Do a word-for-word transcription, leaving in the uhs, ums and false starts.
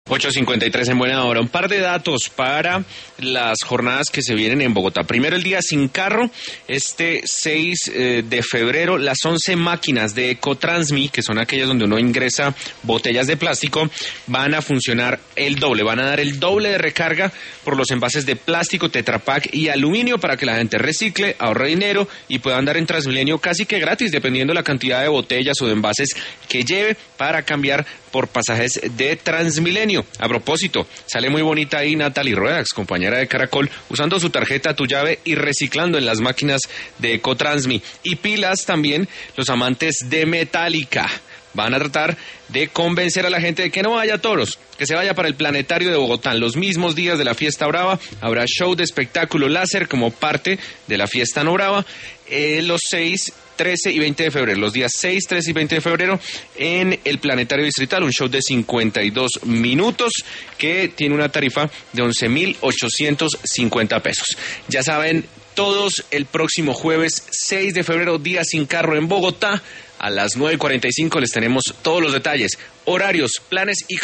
ocho cincuenta y tres en buena hora. Un par de datos para las jornadas que se vienen en Bogotá. Primero, el día sin carro, este seis eh, de febrero, las once máquinas de Ecotransmi, que son aquellas donde uno ingresa botellas de plástico, van a funcionar el doble, van a dar el doble de recarga por los envases de plástico, Tetra Pak y aluminio para que la gente recicle, ahorre dinero y pueda andar en Transmilenio casi que gratis, dependiendo la cantidad de botellas o de envases que lleve para cambiar por pasajes de Transmilenio. A propósito, sale muy bonita ahí Natalie Ruedax, compañera de Caracol, usando su tarjeta Tu Llave y reciclando en las máquinas de Ecotransmi. Y pilas también los amantes de Metallica. Van a tratar de convencer a la gente de que no vaya a toros, que se vaya para el Planetario de Bogotá. En los mismos días de la Fiesta Brava habrá show de espectáculo láser como parte de la Fiesta No Brava, eh, los seis, trece y veinte de febrero, los días seis, trece y veinte de febrero en el Planetario Distrital, un show de cincuenta y dos minutos que tiene una tarifa de once mil ochocientos cincuenta pesos. Ya saben, todos el próximo jueves seis de febrero, día sin carro en Bogotá, a las nueve y cuarenta y cinco les tenemos todos los detalles, horarios, planes y